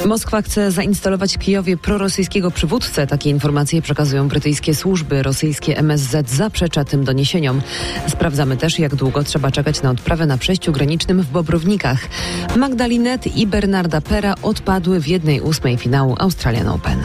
Moskwa chce zainstalować w Kijowie prorosyjskiego przywódcę. Takie informacje przekazują brytyjskie służby. Rosyjskie MSZ zaprzecza tym doniesieniom. Sprawdzamy też, jak długo trzeba czekać na odprawę na przejściu granicznym w Bobrownikach. Magdalena i Bernarda Pera odpadły w 1/8 finału Australian Open.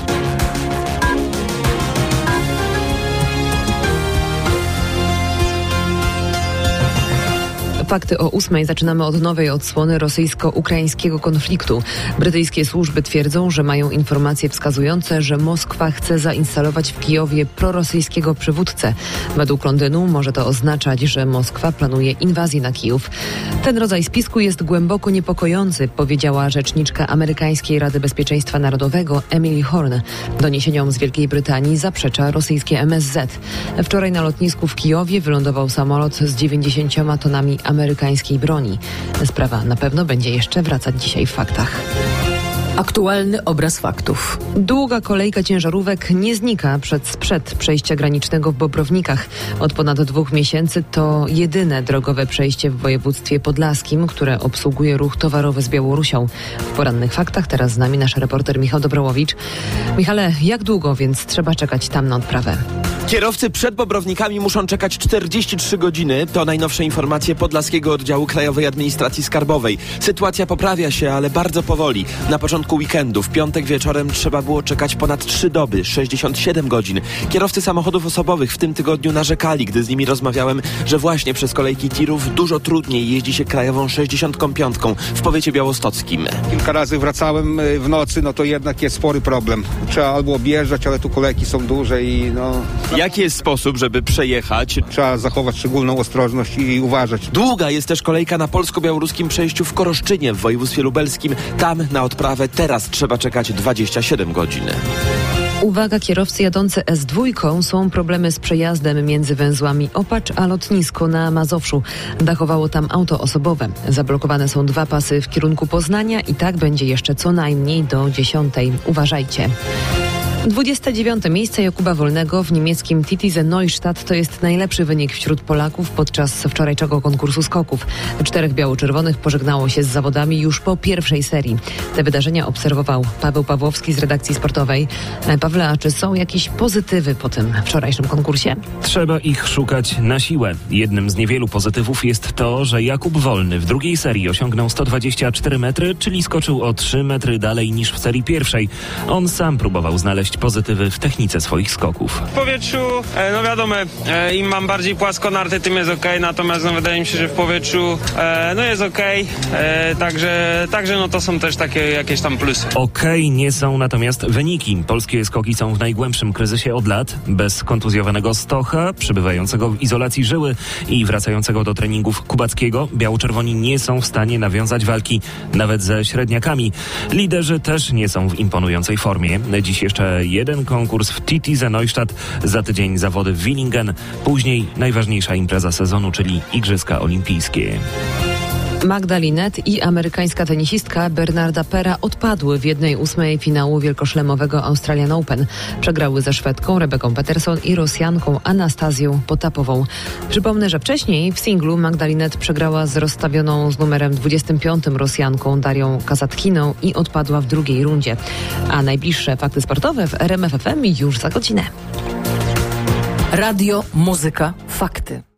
Fakty o 8:00. Zaczynamy od nowej odsłony rosyjsko-ukraińskiego konfliktu. Brytyjskie służby twierdzą, że mają informacje wskazujące, że Moskwa chce zainstalować w Kijowie prorosyjskiego przywódcę. Według Londynu może to oznaczać, że Moskwa planuje inwazję na Kijów. Ten rodzaj spisku jest głęboko niepokojący, powiedziała rzeczniczka amerykańskiej Rady Bezpieczeństwa Narodowego Emily Horn. Doniesieniom z Wielkiej Brytanii zaprzecza rosyjskie MSZ. Wczoraj na lotnisku w Kijowie wylądował samolot z 90 tonami amerykańskiej broni. Sprawa na pewno będzie jeszcze wracać dzisiaj w faktach. Aktualny obraz faktów. Długa kolejka ciężarówek nie znika sprzed przejścia granicznego w Bobrownikach. Od ponad 2 miesięcy to jedyne drogowe przejście w województwie podlaskim, które obsługuje ruch towarowy z Białorusią. W porannych faktach teraz z nami nasz reporter Michał Dobrołowicz. Michale, jak długo więc trzeba czekać tam na odprawę? Kierowcy przed Bobrownikami muszą czekać 43 godziny. To najnowsze informacje Podlaskiego Oddziału Krajowej Administracji Skarbowej. Sytuacja poprawia się, ale bardzo powoli. Na początku weekendu, w piątek wieczorem trzeba było czekać ponad 3 doby, 67 godzin. Kierowcy samochodów osobowych w tym tygodniu narzekali, gdy z nimi rozmawiałem, że właśnie przez kolejki tirów dużo trudniej jeździ się krajową 65 w powiecie białostockim. Kilka razy wracałem w nocy, no to jednak jest spory problem. Trzeba albo objeżdżać, ale tu kolejki są duże i Jaki jest sposób, żeby przejechać? Trzeba zachować szczególną ostrożność i uważać. Długa jest też kolejka na polsko-białoruskim przejściu w Koroszczynie w województwie lubelskim. Tam na odprawę teraz trzeba czekać 27 godzin. Uwaga, kierowcy jadący S2, są problemy z przejazdem między węzłami Opacz a lotnisko na Mazowszu. Dachowało tam auto osobowe. Zablokowane są 2 pasy w kierunku Poznania i tak będzie jeszcze co najmniej do 10:00. Uważajcie. 29. miejsce Jakuba Wolnego w niemieckim Titisee Neustadt to jest najlepszy wynik wśród Polaków podczas wczorajszego konkursu skoków. 4 biało-czerwonych pożegnało się z zawodami już po pierwszej serii. Te wydarzenia obserwował Paweł Pawłowski z redakcji sportowej. Pawle, a czy są jakieś pozytywy po tym wczorajszym konkursie? Trzeba ich szukać na siłę. Jednym z niewielu pozytywów jest to, że Jakub Wolny w drugiej serii osiągnął 124 metry, czyli skoczył o 3 metry dalej niż w serii pierwszej. On sam próbował znaleźć pozytywy w technice swoich skoków. W powietrzu, wiadomo, im mam bardziej płaskonarty, tym jest okej, natomiast wydaje mi się, że w powietrzu jest okej, także to są też takie jakieś tam plusy. Okej nie są natomiast wyniki. Polskie skoki są w najgłębszym kryzysie od lat. Bez kontuzjowanego Stocha, przebywającego w izolacji żyły i wracającego do treningów Kubackiego, biało-czerwoni nie są w stanie nawiązać walki nawet ze średniakami. Liderzy też nie są w imponującej formie. Dziś jeszcze jeden konkurs w Titisee Neustadt, za tydzień zawody w Willingen, później najważniejsza impreza sezonu, czyli Igrzyska Olimpijskie. Magdalena i amerykańska tenisistka Bernarda Pera odpadły w 1/8 finału wielkoszlemowego Australian Open. Przegrały ze Szwedką Rebeką Peterson i Rosjanką Anastazją Potapową. Przypomnę, że wcześniej w singlu Magdalena przegrała z rozstawioną z numerem 25 Rosjanką Darią Kazatkiną i odpadła w drugiej rundzie. A najbliższe fakty sportowe w RMF FM już za godzinę. Radio, muzyka, fakty.